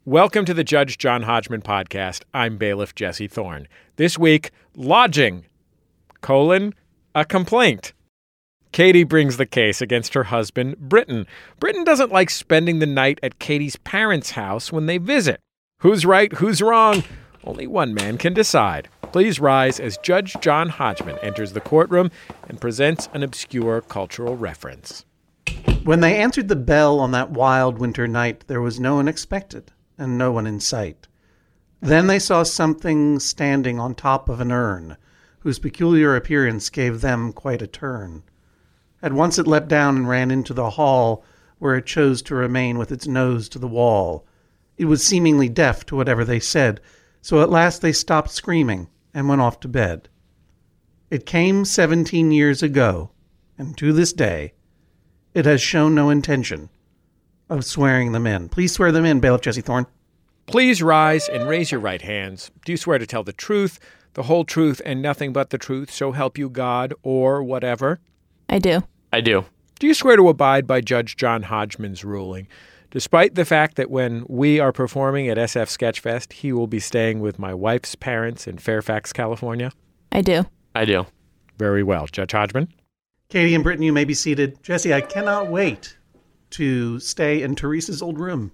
Welcome to the Judge John Hodgman podcast. I'm bailiff Jesse Thorne. This week, lodging, a complaint. Katie brings the case against her husband, Britton. Britton doesn't like spending the night at Katie's parents' house when they visit. Who's right, who's wrong? Only one man can decide. Please rise as Judge John Hodgman enters the courtroom and presents an obscure cultural reference. When they answered the bell on that wild winter night, there was no one expected and no one in sight. Then they saw something standing on top of an urn, whose peculiar appearance gave them quite a turn. At once it leapt down and ran into the hall, where it chose to remain with its nose to the wall. It was seemingly deaf to whatever they said, so at last they stopped screaming and went off to bed. It came 17 years ago, and to this day, it has shown no intention of swearing them in. Please swear them in, Bailiff Jesse Thorne. Please rise and raise your right hands. Do you swear to tell the truth, the whole truth, and nothing but the truth, so help you God, or whatever? I do. I do. Do you swear to abide by Judge John Hodgman's ruling, despite the fact that when we are performing at SF Sketchfest, he will be staying with my wife's parents in Fairfax, California? I do. I do. Very well. Judge Hodgman? Katie and Britton, you may be seated. Jesse, I cannot wait to stay in Teresa's old room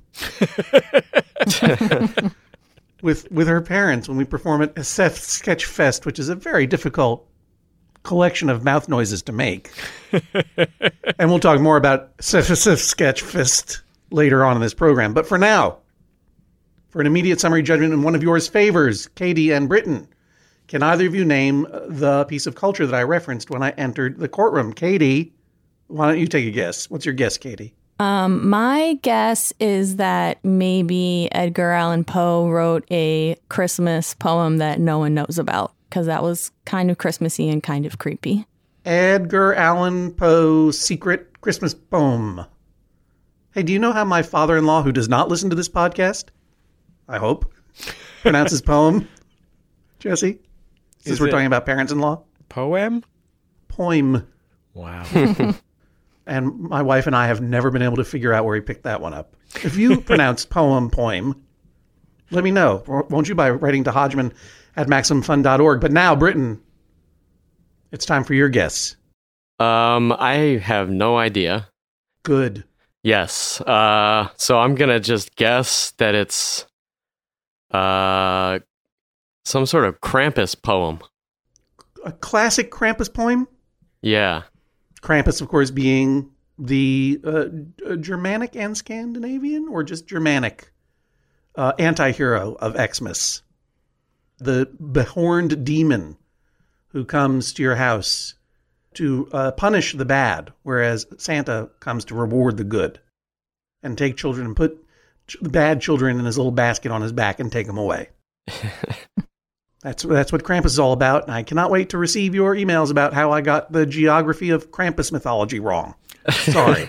with her parents when we perform at SF Sketchfest, which is a very difficult collection of mouth noises to make. And we'll talk more about SF Sketchfest later on in this program. But for now, for an immediate summary judgment in one of yours favors, Katie and Britton, can either of you name the piece of culture that I referenced when I entered the courtroom? Katie, why don't you take a guess? What's your guess, Katie? My guess is that maybe Edgar Allan Poe wrote a Christmas poem that no one knows about, because that was kind of Christmassy and kind of creepy. Edgar Allan Poe's secret Christmas poem. Hey, do you know how my father-in-law, who does not listen to this podcast, I hope, pronounces poem? Jesse? Since we're talking about parents-in-law? Poem? Poem. Wow. And my wife and I have never been able to figure out where he picked that one up. If you pronounce poem, let me know. Won't you, by writing to Hodgman@MaximumFun.org. But now, Britton, it's time for your guess. I have no idea. Good. Yes. So I'm going to just guess that it's some sort of Krampus poem. A classic Krampus poem? Yeah. Krampus, of course, being the Germanic and Scandinavian, or just Germanic anti-hero of Xmas. The behorned demon who comes to your house to punish the bad, whereas Santa comes to reward the good and take children and put the bad children in his little basket on his back and take them away. That's what Krampus is all about, and I cannot wait to receive your emails about how I got the geography of Krampus mythology wrong. Sorry.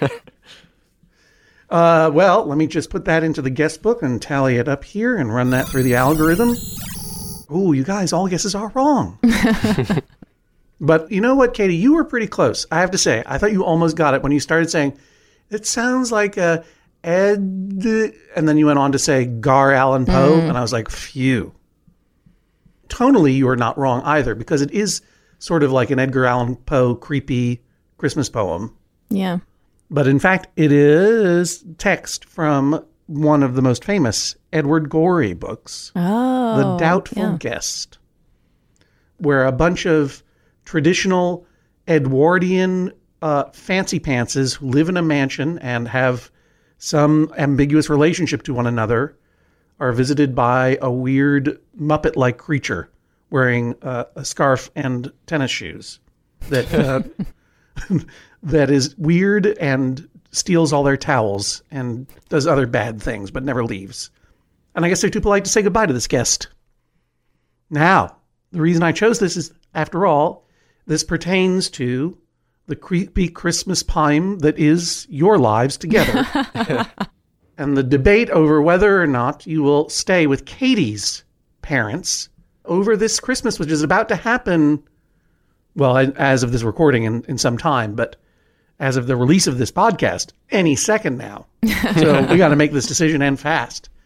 Well, let me just put that into the guest book and tally it up here and run that through the algorithm. Ooh, you guys, all guesses are wrong. But you know what, Katie? You were pretty close, I have to say. I thought you almost got it when you started saying, it sounds like a Ed, and then you went on to say Gar Allan Poe, and I was like, phew. Tonally, you are not wrong either, because it is sort of like an Edgar Allan Poe creepy Christmas poem. Yeah. But in fact, it is text from one of the most famous Edward Gorey books, The Doubtful Guest, where a bunch of traditional Edwardian fancy pantses who live in a mansion and have some ambiguous relationship to one another are visited by a weird Muppet-like creature wearing a scarf and tennis shoes that that is weird and steals all their towels and does other bad things but never leaves. And I guess they're too polite to say goodbye to this guest. Now, the reason I chose this is, after all, this pertains to the creepy Christmas poem that is your lives together. And the debate over whether or not you will stay with Katie's parents over this Christmas, which is about to happen, well, as of this recording in some time, but as of the release of this podcast, any second now. So we got to make this decision and fast.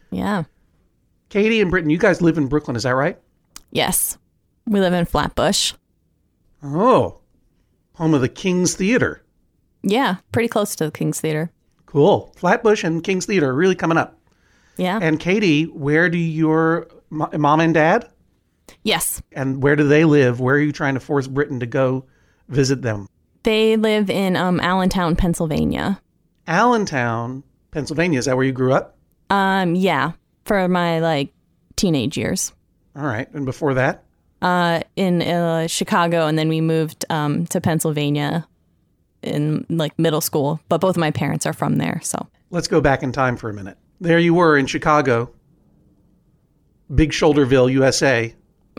Yeah. Katie and Britton, you guys live in Brooklyn, is that right? Yes. We live in Flatbush. Oh, home of the King's Theater. Yeah, pretty close to the King's Theater. Cool. Flatbush and King's Theater are really coming up. Yeah. And Katie, where do your mom and dad? Yes. And where do they live? Where are you trying to force Britton to go visit them? They live in Allentown, Pennsylvania. Allentown, Pennsylvania. Is that where you grew up? Yeah, for my teenage years. All right. And before that? In Chicago, and then we moved to Pennsylvania in middle school. But both of my parents are from there, so. Let's go back in time for a minute. There you were in Chicago, Big Shoulderville, USA.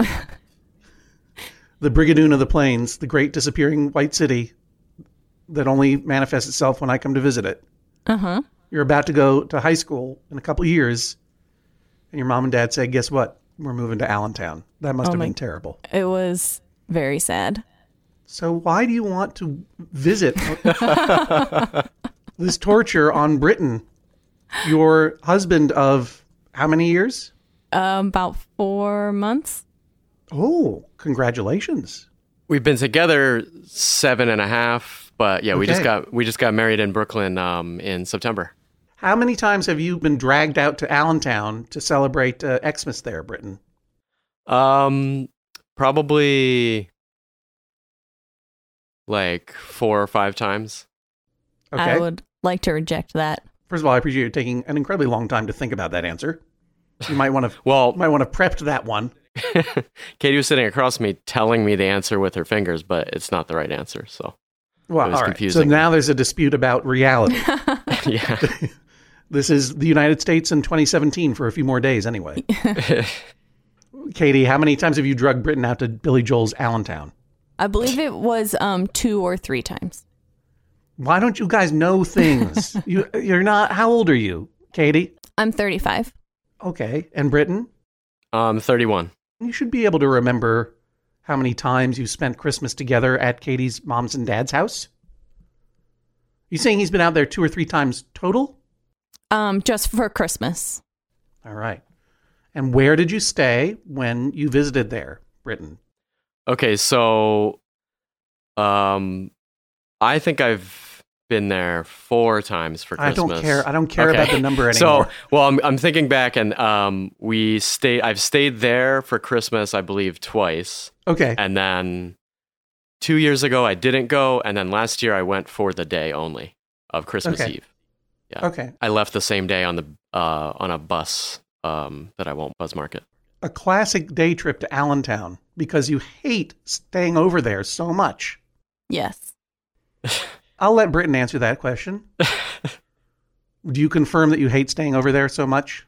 The Brigadoon of the Plains, the great disappearing white city that only manifests itself when I come to visit it. Uh-huh. You're about to go to high school in a couple of years, and your mom and dad say, guess what? We're moving to Allentown. That must have been terrible. It was very sad. So why do you want to visit this torture on Britton, your husband of how many years? About 4 months. Oh, congratulations. We've been together 7.5, but yeah, Okay. we just got married in Brooklyn in September. How many times have you been dragged out to Allentown to celebrate Xmas there, Britton? Probably 4 or 5 times. Okay. I would like to reject that. First of all, I appreciate you taking an incredibly long time to think about that answer. You might want to Well, prepped that one. Katie was sitting across me telling me the answer with her fingers, but it's not the right answer. So Well, it was all right. confusing. So now there's a dispute about reality. yeah. This is the United States in 2017 for a few more days anyway. Katie, how many times have you drugged Britton out to Billy Joel's Allentown? I believe it was 2 or 3 times. Why don't you guys know things? You're not, how old are you, Katie? I'm 35. Okay. And Britton? 31. You should be able to remember how many times you spent Christmas together at Katie's mom's and dad's house. You saying he's been out there 2 or 3 times total? Just for Christmas. All right. And where did you stay when you visited there, Britton? Okay, so I think I've been there 4 times for Christmas. I don't care about the number anymore. So, well, I'm thinking back, and I've stayed there for Christmas, I believe, twice. Okay. And then 2 years ago, I didn't go, and then last year I went for the day only of Christmas Okay. Eve. Yeah. Okay. I left the same day on a bus that I won't bus market. A classic day trip to Allentown because you hate staying over there so much. Yes. I'll let Britton answer that question. Do you confirm that you hate staying over there so much?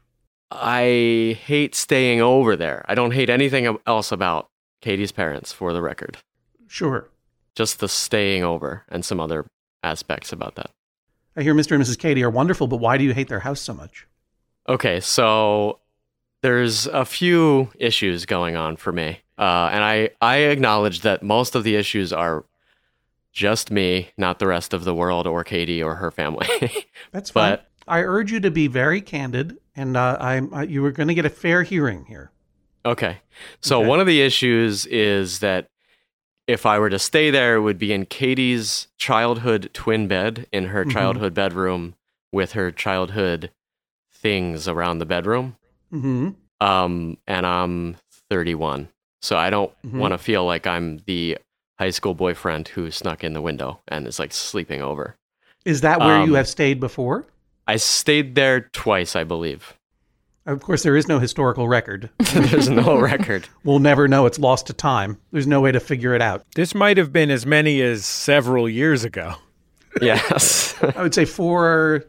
I hate staying over there. I don't hate anything else about Katie's parents, for the record. Sure. Just the staying over and some other aspects about that. I hear Mr. and Mrs. Katie are wonderful, but why do you hate their house so much? Okay, so there's a few issues going on for me. And I acknowledge that most of the issues are just me, not the rest of the world or Katie or her family. That's fine. But I urge you to be very candid, and you are going to get a fair hearing here. okay. So Okay. one of the issues is that if I were to stay there, it would be in Katie's childhood twin bed in her Mhm. childhood bedroom with her childhood things around the bedroom. Mm-hmm. And I'm 31. So I don't Mhm. want to feel like I'm the high school boyfriend who snuck in the window and is sleeping over. Is that where you have stayed before? I stayed there twice, I believe. Of course, there is no historical record. There's no record. We'll never know. It's lost to time. There's no way to figure it out. This might have been as many as several years ago. Yes. I would say 4,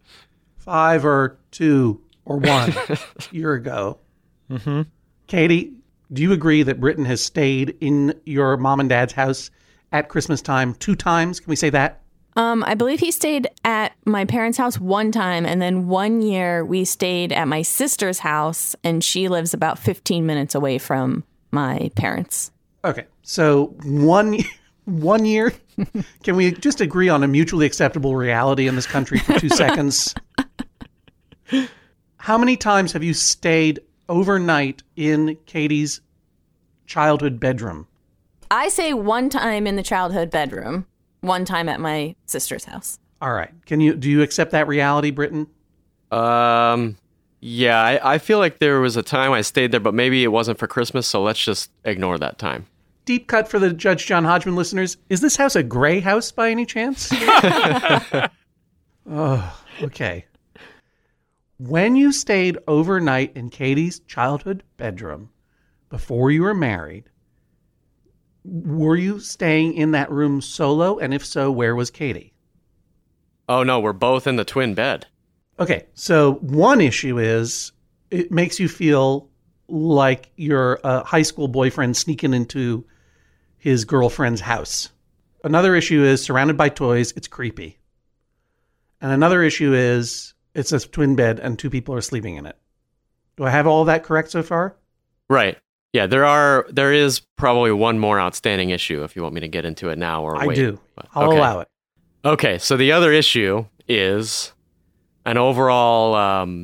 5, or 2, or 1 year ago. Mm-hmm. Katie, do you agree that Britton has stayed in your mom and dad's house at Christmas time 2 times? Can we say that? I believe he stayed at my parents' house 1 time, and then 1 year we stayed at my sister's house, and she lives about 15 minutes away from my parents. Okay, so 1 year. Can we just agree on a mutually acceptable reality in this country for 2 seconds? how many times have you stayed overnight in Katie's childhood bedroom? I say one time in the childhood bedroom, one time at my sister's house. All right. Do you accept that reality, Britton? Yeah, I feel like there was a time I stayed there, but maybe it wasn't for Christmas, so let's just ignore that time. Deep cut for the Judge John Hodgman listeners. Is this house a gray house by any chance? Oh, okay. When you stayed overnight in Katie's childhood bedroom before you were married, were you staying in that room solo? And if so, where was Katie? Oh, no, we're both in the twin bed. Okay, so one issue is it makes you feel like you're a high school boyfriend sneaking into his girlfriend's house. Another issue is surrounded by toys, it's creepy. And another issue is it's a twin bed and two people are sleeping in it. Do I have all that correct so far? Right. Yeah, there is probably one more outstanding issue if you want me to get into it now or wait. I do. But, I'll allow it. Okay, so the other issue is an overall,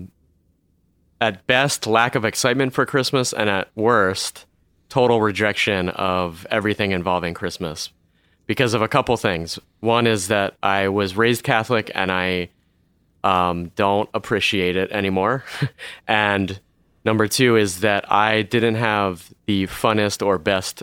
at best, lack of excitement for Christmas, and at worst, total rejection of everything involving Christmas because of a couple things. One is that I was raised Catholic and I don't appreciate it anymore. And number two is that I didn't have the funnest or best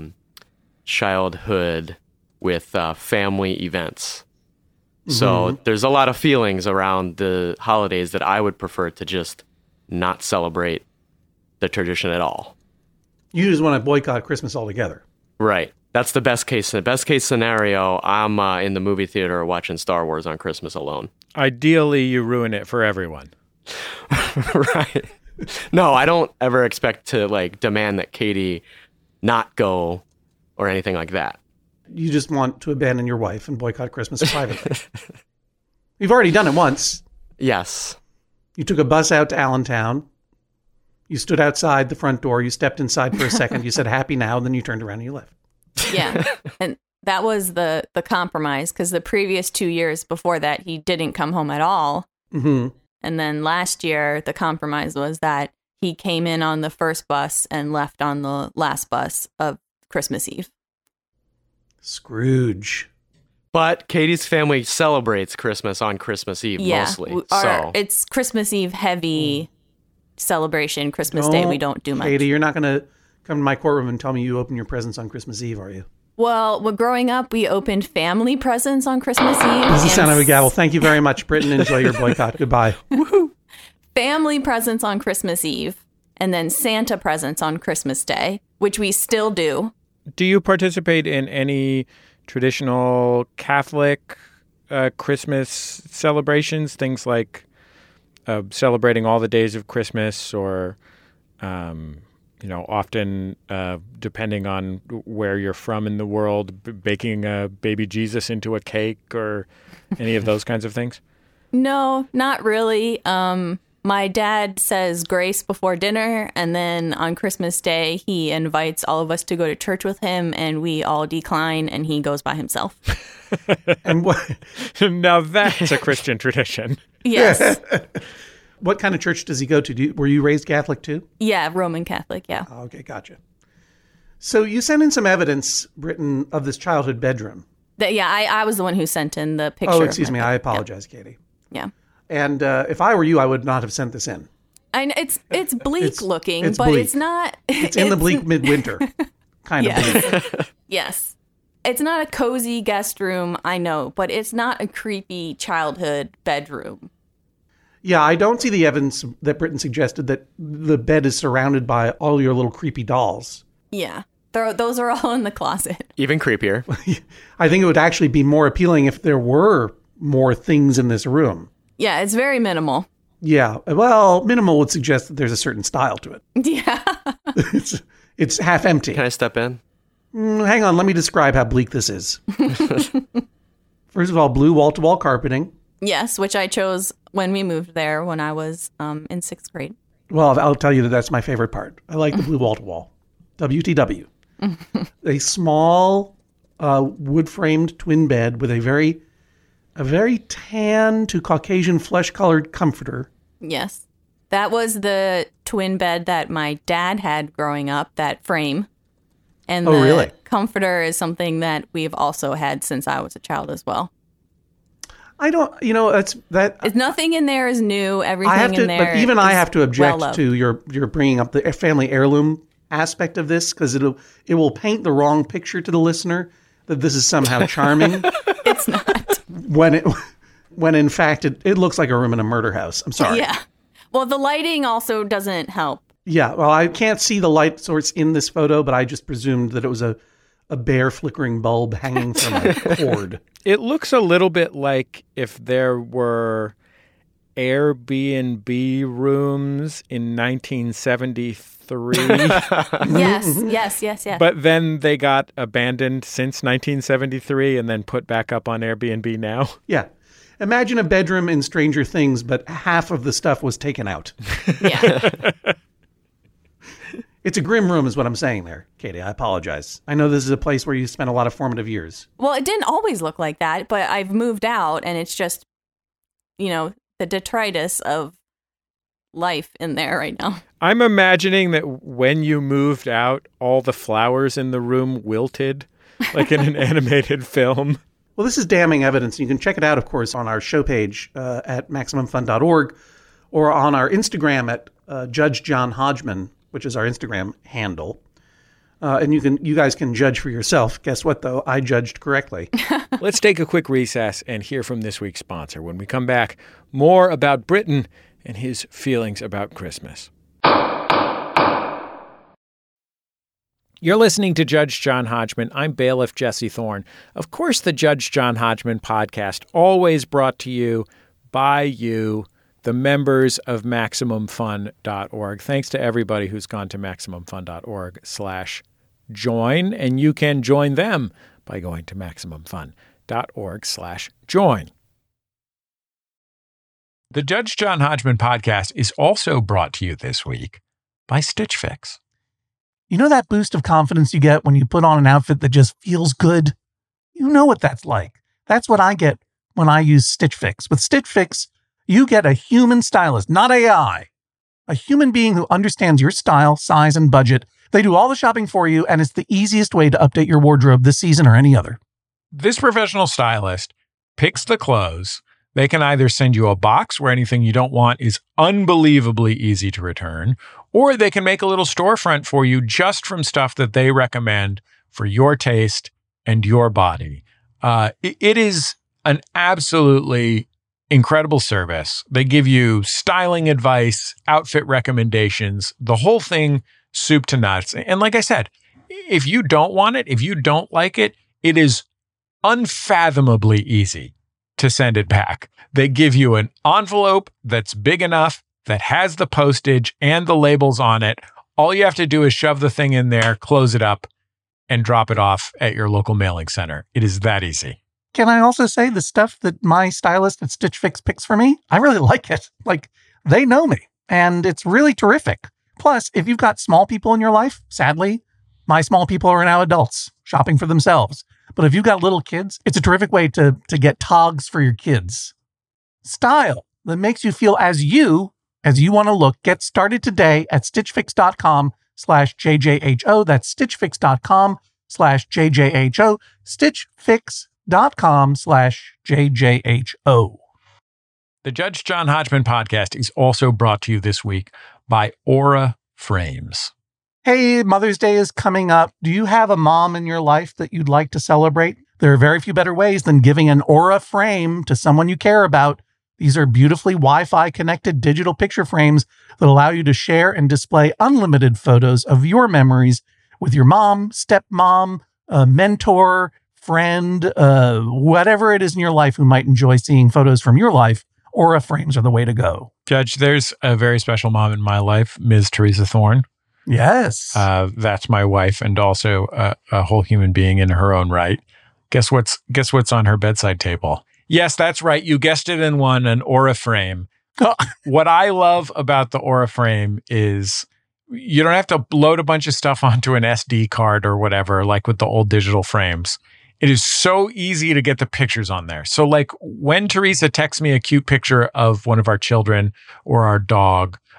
childhood with family events. So there's a lot of feelings around the holidays that I would prefer to just not celebrate the tradition at all. You just want to boycott Christmas altogether. Right. That's the best case. The best case scenario, I'm in the movie theater watching Star Wars on Christmas alone. Ideally, you ruin it for everyone. Right. No, I don't ever expect to demand that Katie not go or anything like that. You just want to abandon your wife and boycott Christmas privately. You've already done it once. Yes. You took a bus out to Allentown. You stood outside the front door. You stepped inside for a second. You said, happy now. And then you turned around and you left. Yeah. And that was the compromise, because the previous 2 years before that, he didn't come home at all. Mm-hmm. And then last year, the compromise was that he came in on the first bus and left on the last bus of Christmas Eve. Scrooge. But Katie's family celebrates Christmas on Christmas Eve mostly. So it's Christmas Eve heavy celebration. Christmas Day, we don't do much. Katie, you're not going to come to my courtroom and tell me you open your presents on Christmas Eve, are you? Well, growing up, we opened family presents on Christmas Eve. This is the sound of a gavel. Thank you very much, Britton. Enjoy your boycott. Goodbye. Woohoo! Family presents on Christmas Eve, and then Santa presents on Christmas Day, which we still do. Do you participate in any traditional Catholic Christmas celebrations? Things like celebrating all the days of Christmas, or often depending on where you're from in the world, baking a baby Jesus into a cake, or any of those kinds of things? No, not really. My dad says grace before dinner, and then on Christmas Day, he invites all of us to go to church with him, and we all decline, and he goes by himself. And what? Now that's a Christian tradition. Yes. What kind of church does he go to? Were you raised Catholic too? Yeah, Roman Catholic, yeah. Oh, okay, gotcha. So you sent in some evidence, Britton, of this childhood bedroom. I was the one who sent in the picture. Oh, excuse me. I apologize, Katie. Yeah. And if I were you, I would not have sent this in. And it's bleak looking, it's but bleak. It's not. It's in the bleak midwinter kind of bleak. Yes. It's not a cozy guest room, I know, but it's not a creepy childhood bedroom. Yeah, I don't see the evidence that Britton suggested that the bed is surrounded by all your little creepy dolls. Yeah. Those are all in the closet. Even creepier. I think it would actually be more appealing if there were more things in this room. Yeah, it's very minimal. Yeah, well, minimal would suggest that there's a certain style to it. Yeah. It's half empty. Can I step in? Hang on, let me describe how bleak this is. First of all, blue wall-to-wall carpeting. Yes, which I chose when we moved there when I was in 6th grade. Well, I'll tell you that that's my favorite part. I like the blue wall-to-wall. WTW. A small wood-framed twin bed with a very tan to Caucasian flesh-colored comforter. Yes. That was the twin bed that my dad had growing up, that frame. And the really? comforter is something that we've also had since I was a child as well. I don't, It's nothing in there is new. Everything in there. But even I have to object to your bringing up the family heirloom aspect of this, because it will paint the wrong picture to the listener that this is somehow charming. It's not. When in fact it looks like a room in a murder house. I'm sorry. Yeah. Well, the lighting also doesn't help. Yeah. Well, I can't see the light source in this photo, but I just presumed that it was a bare flickering bulb hanging from a cord. It looks a little bit like if there were Airbnb rooms in 1973. Yes. But then they got abandoned since 1973 and then put back up on Airbnb now. Yeah. Imagine a bedroom in Stranger Things, but half of the stuff was taken out. Yeah. It's a grim room is what I'm saying there, Katie. I apologize. I know this is a place where you spent a lot of formative years. Well, it didn't always look like that, but I've moved out and it's just, the detritus of life in there right now. I'm imagining that when you moved out, all the flowers in the room wilted, like in an animated film. Well, this is damning evidence. You can check it out, of course, on our show page at MaximumFun.org or on our Instagram at Judge John Hodgman, which is our Instagram handle. And you guys can judge for yourself. Guess what, though? I judged correctly. Let's take a quick recess and hear from this week's sponsor. When we come back, more about Britton and his feelings about Christmas. You're listening to Judge John Hodgman. I'm bailiff Jesse Thorne. Of course, the Judge John Hodgman podcast, always brought to you by you, the members of MaximumFun.org. Thanks to everybody who's gone to MaximumFun.org/join, and you can join them by going to MaximumFun.org/join. The Judge John Hodgman podcast is also brought to you this week by Stitch Fix. You know that boost of confidence you get when you put on an outfit that just feels good? You know what that's like. That's what I get when I use Stitch Fix. With Stitch Fix, you get a human stylist, not AI. A human being who understands your style, size, and budget. They do all the shopping for you, and it's the easiest way to update your wardrobe this season or any other. This professional stylist picks the clothes. They can either send you a box where anything you don't want is unbelievably easy to return, or they can make a little storefront for you just from stuff that they recommend for your taste and your body. It is an absolutely incredible service. They give you styling advice, outfit recommendations, the whole thing soup to nuts. And like I said, if you don't want it, if you don't like it, it is unfathomably easy to send it back. They give you an envelope that's big enough, that has the postage and the labels on it. All you have to do is shove the thing in there, close it up, and drop it off at your local mailing center. It is that easy. Can I also say the stuff that my stylist at Stitch Fix picks for me? I really like it. Like, they know me, and it's really terrific. Plus, if you've got small people in your life, sadly, my small people are now adults shopping for themselves. But if you've got little kids, it's a terrific way to get togs for your kids. Style that makes you feel as you want to look. Get started today at stitchfix.com/JJHO. That's stitchfix.com/JJHO. stitchfix.com/JJHO. The Judge John Hodgman podcast is also brought to you this week by Aura Frames. Hey, Mother's Day is coming up. Do you have a mom in your life that you'd like to celebrate? There are very few better ways than giving an Aura frame to someone you care about. These are beautifully Wi-Fi connected digital picture frames that allow you to share and display unlimited photos of your memories with your mom, stepmom, mentor, friend, whatever it is in your life who might enjoy seeing photos from your life. Aura frames are the way to go. Judge, there's a very special mom in my life, Ms. Teresa Thorne. Yes. That's my wife and also a whole human being in her own right. Guess what's on her bedside table? Yes, that's right. You guessed it in one, an Aura frame. What I love about the Aura frame is you don't have to load a bunch of stuff onto an SD card or whatever, like with the old digital frames. It is so easy to get the pictures on there. So like when Teresa texts me a cute picture of one of our children or our dog,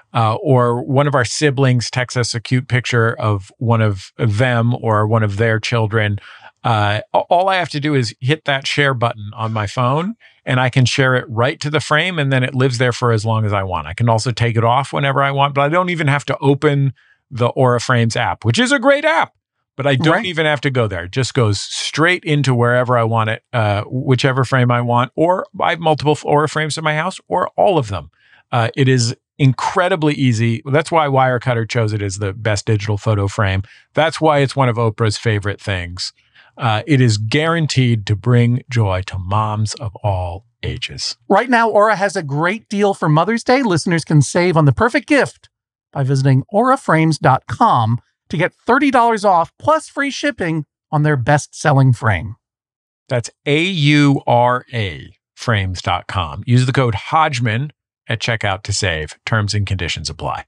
or one of our siblings texts us a cute picture of one of them or one of their children, all I have to do is hit that share button on my phone, and I can share it right to the frame, and then it lives there for as long as I want. I can also take it off whenever I want, but I don't even have to open the Aura Frames app, which is a great app, but I don't even have to go there. It just goes straight into wherever I want it, whichever frame I want, or I have multiple Aura Frames in my house, or all of them. It is incredibly easy. That's why Wirecutter chose it as the best digital photo frame. That's why it's one of Oprah's favorite things. It is guaranteed to bring joy to moms of all ages. Right now, Aura has a great deal for Mother's Day. Listeners can save on the perfect gift by visiting auraframes.com to get $30 off plus free shipping on their best-selling frame. That's AURA frames.com. Use the code Hodgman at checkout to save. Terms and conditions apply.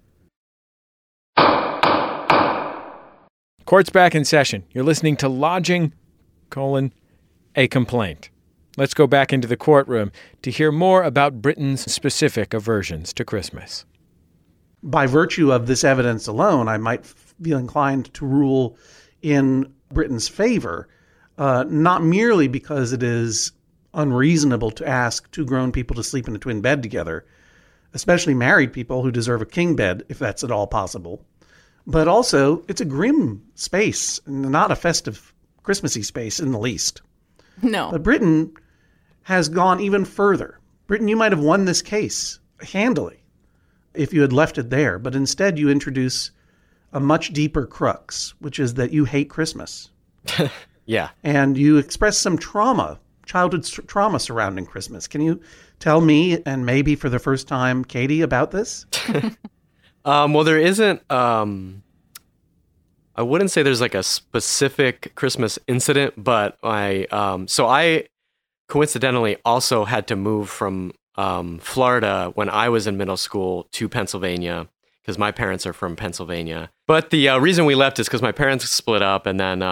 Court's back in session. You're listening to Lodging, a Complaint. Let's go back into the courtroom to hear more about Britain's specific aversions to Christmas. By virtue of this evidence alone, I might feel inclined to rule in Britain's favor, not merely because it is unreasonable to ask two grown people to sleep in a twin bed together, especially married people who deserve a king bed, if that's at all possible. But also, it's a grim space, not a festive, Christmassy space in the least. No. But Britain has gone even further. Britain, you might have won this case handily if you had left it there. But instead, you introduce a much deeper crux, which is that you hate Christmas. Yeah. And you express some trauma, childhood trauma surrounding Christmas. Can you tell me, and maybe for the first time, Katie, about this? Well, there isn't, I wouldn't say there's like a specific Christmas incident, but I coincidentally also had to move from Florida when I was in middle school to Pennsylvania because my parents are from Pennsylvania. But the reason we left is because my parents split up, and then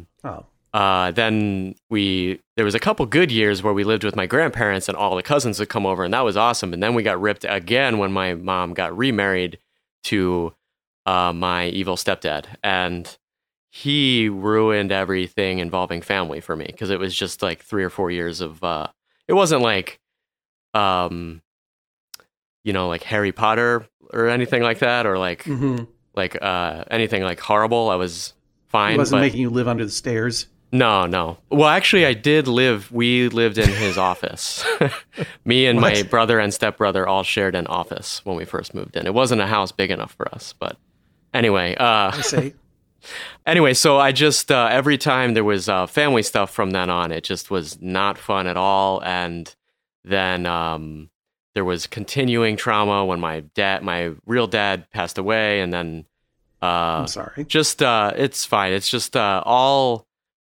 there was a couple good years where we lived with my grandparents and all the cousins would come over, and that was awesome. And then we got ripped again when my mom got remarried to my evil stepdad, and he ruined everything involving family for me because it was just like 3 or 4 years of it wasn't like like Harry Potter or anything like that, or like anything like horrible. I was fine. He wasn't making you live under the stairs. No. Well, actually, we lived in his office. Me and my brother and stepbrother all shared an office when we first moved in. It wasn't a house big enough for us, but anyway. I see. Anyway, so I just, every time there was family stuff from then on, it just was not fun at all. And then there was continuing trauma when my real dad passed away. And then, I'm sorry. Just, it's fine. It's just all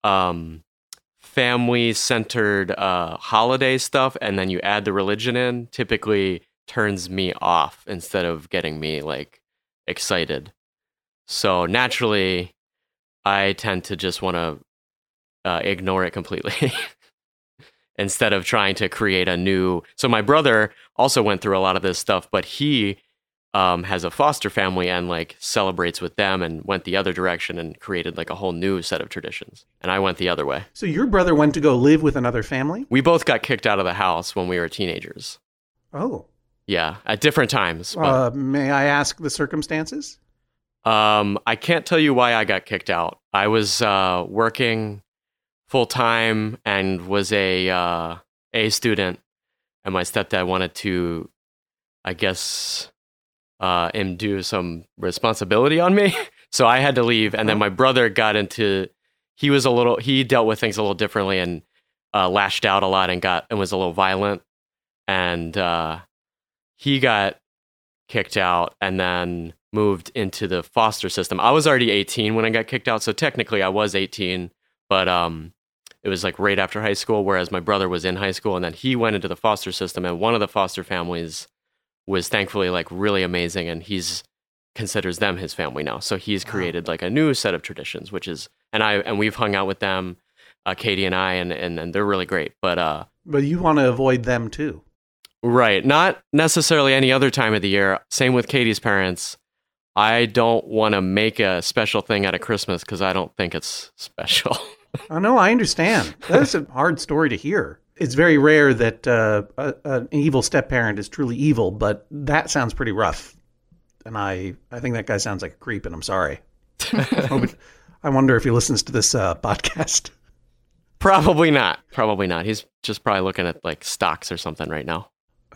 family-centered holiday stuff, and then you add the religion in, typically turns me off instead of getting me like excited. So naturally, I tend to just want to ignore it completely instead of trying to create a new. So my brother also went through a lot of this stuff, but he has a foster family and like celebrates with them, and went the other direction and created like a whole new set of traditions. And I went the other way. So your brother went to go live with another family? We both got kicked out of the house when we were teenagers. Oh. Yeah, at different times. May I ask the circumstances? I can't tell you why I got kicked out. I was working full time and was a student, and my stepdad wanted to, I guess, do some responsibility on me. So I had to leave. And then my brother got into, he dealt with things a little differently and lashed out a lot and was a little violent. And he got kicked out and then moved into the foster system. I was already 18 when I got kicked out. So technically I was 18, but it was like right after high school, whereas my brother was in high school, and then he went into the foster system, and one of the foster families was thankfully like really amazing, and he's considers them his family now. So he's created like a new set of traditions, which is, and we've hung out with them, Katie and I, and they're really great. But you want to avoid them too. Right. Not necessarily any other time of the year. Same with Katie's parents. I don't want to make a special thing out of Christmas because I don't think it's special. Oh, no, I understand. That's a hard story to hear. It's very rare that an evil step-parent is truly evil, but that sounds pretty rough. And I think that guy sounds like a creep, and I'm sorry. I wonder if he listens to this podcast. Probably not. Probably not. He's just probably looking at like stocks or something right now.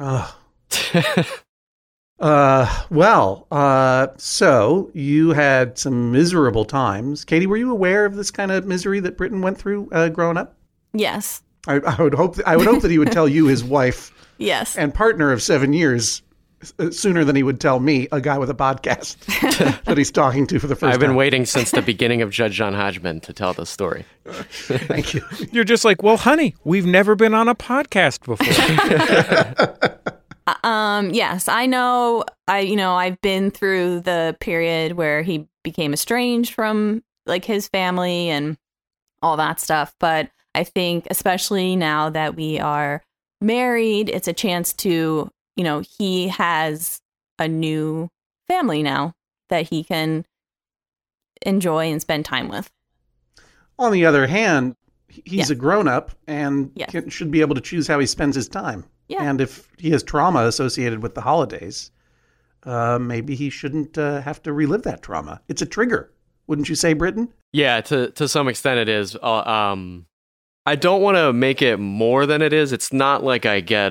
So you had some miserable times. Katie, were you aware of this kind of misery that Britton went through growing up? Yes. I would hope that he would tell you, his wife, yes, and partner of 7 years, sooner than he would tell me, a guy with a podcast that he's talking to for the first time. I've been waiting since the beginning of Judge John Hodgman to tell this story. Thank you. You're just like, well, honey, we've never been on a podcast before. Yes, I know. I've been through the period where he became estranged from like his family and all that stuff. But I think especially now that we are married, it's a chance to, he has a new family now that he can enjoy and spend time with. On the other hand, he's a grown-up and should be able to choose how he spends his time. Yeah. And if he has trauma associated with the holidays, maybe he shouldn't have to relive that trauma. It's a trigger, wouldn't you say, Britton? Yeah, to some extent it is. I don't want to make it more than it is. It's not like I get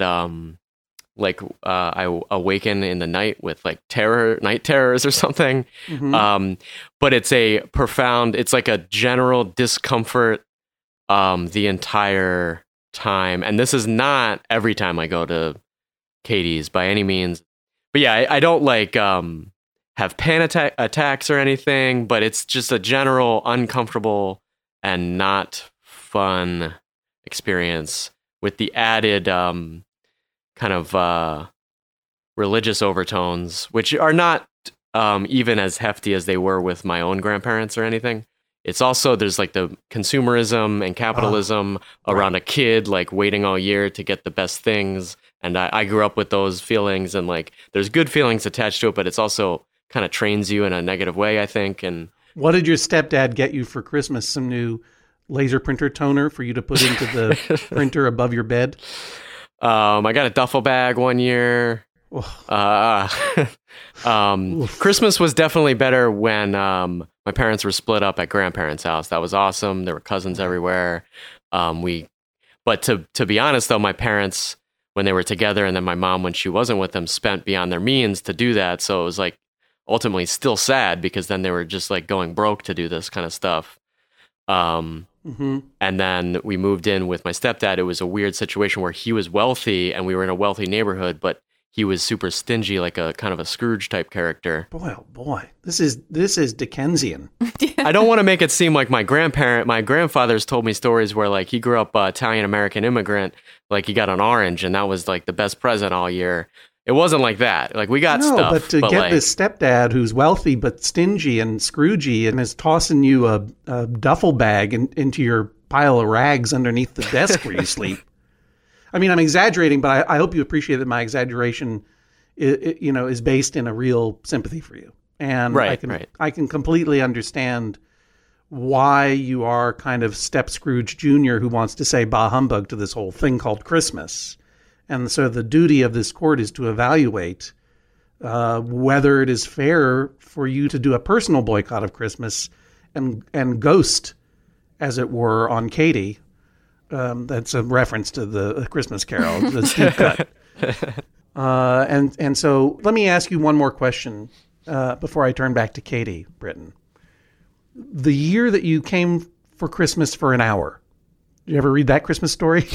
I awaken in the night with like night terrors or something. Mm-hmm. But it's a profound. It's like a general discomfort the entire time, and this is not every time I go to Katie's by any means. But yeah, I don't like have panic attacks or anything, but it's just a general uncomfortable and not fun experience with the added kind of religious overtones, which are not even as hefty as they were with my own grandparents or anything. It's also, there's like the consumerism and capitalism around a kid, like waiting all year to get the best things. And I grew up with those feelings, and like there's good feelings attached to it, but it's also kind of trains you in a negative way, I think. And what did your stepdad get you for Christmas? Some new laser printer toner for you to put into the printer above your bed? I got a duffel bag one year. Christmas was definitely better when my parents were split up at grandparents' house. That was awesome. There were cousins everywhere. But to be honest, though, my parents, when they were together, and then my mom, when she wasn't with them, spent beyond their means to do that. So it was like ultimately still sad because then they were just like going broke to do this kind of stuff. And then we moved in with my stepdad. It was a weird situation where he was wealthy and we were in a wealthy neighborhood, but he was super stingy, like a kind of a Scrooge type character. Boy, oh boy, this is Dickensian. I don't want to make it seem like my grandfather's told me stories where like he grew up Italian-American immigrant, like he got an orange and that was like the best present all year. It wasn't like that. Like we got stuff. But to get this stepdad who's wealthy but stingy and Scroogey and is tossing you a duffel bag into your pile of rags underneath the desk where you sleep. I mean, I'm exaggerating, but I hope you appreciate that my exaggeration, is based in a real sympathy for you. And I can completely understand why you are kind of Step Scrooge Jr. who wants to say bah humbug to this whole thing called Christmas. And so the duty of this court is to evaluate whether it is fair for you to do a personal boycott of Christmas and ghost, as it were, on Katie. That's a reference to the Christmas Carol, the Steve cut. And so let me ask you one more question before I turn back to Katie, Britton. The year that you came for Christmas for an hour, did you ever read that Christmas story?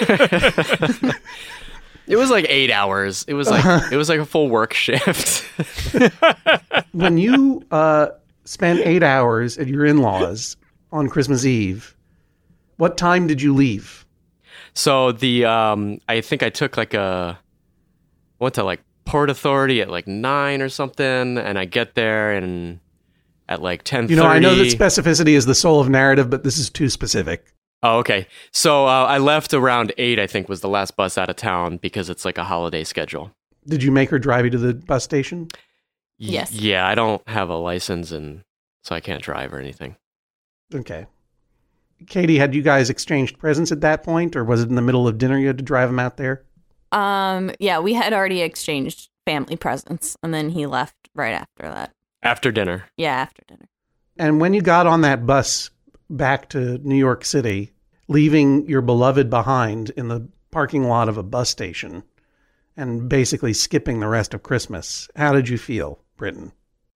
It was like 8 hours. It was like a full work shift. When you spent 8 hours at your in-laws on Christmas Eve, what time did you leave? So I think I took went to like Port Authority at like 9 or something, and I get there and at like 10:30. I know that specificity is the soul of narrative, but this is too specific. Oh, okay. So I left around 8, I think, was the last bus out of town because it's like a holiday schedule. Did you make her drive you to the bus station? Yes. Yeah, I don't have a license, and so I can't drive or anything. Okay. Katie, had you guys exchanged presents at that point, or was it in the middle of dinner you had to drive him out there? Yeah, we had already exchanged family presents, and then he left right after that. After dinner. Yeah, after dinner. And when you got on that bus back to New York City, leaving your beloved behind in the parking lot of a bus station and basically skipping the rest of Christmas, how did you feel, Britton?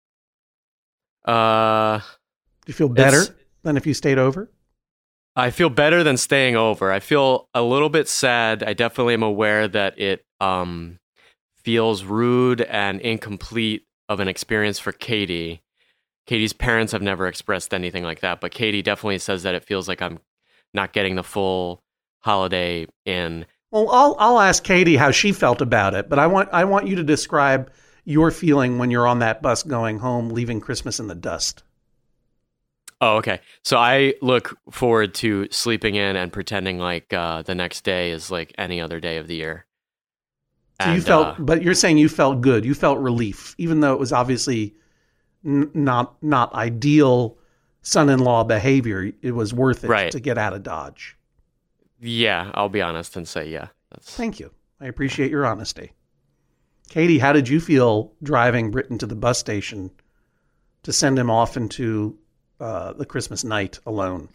Do you feel better than if you stayed over? I feel better than staying over. I feel a little bit sad. I definitely am aware that it feels rude and incomplete of an experience for Katie. Katie's parents have never expressed anything like that, but Katie definitely says that it feels like I'm not getting the full holiday in. Well, I'll ask Katie how she felt about it, but I want you to describe your feeling when you're on that bus going home, leaving Christmas in the dust. Oh, okay. So I look forward to sleeping in and pretending like the next day is like any other day of the year. So you felt, but you're saying you felt good. You felt relief, even though it was obviously not ideal son-in-law behavior. It was worth it to get out of Dodge. Yeah, I'll be honest and say yeah. Thank you. I appreciate your honesty. Katie, how did you feel driving Britton to the bus station to send him off into the Christmas night alone?